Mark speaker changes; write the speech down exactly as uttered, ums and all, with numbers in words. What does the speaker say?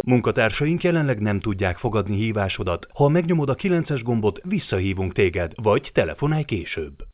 Speaker 1: Munkatársaink jelenleg nem tudják fogadni hívásodat. Ha megnyomod a kilences gombot, visszahívunk téged, vagy telefonálj később.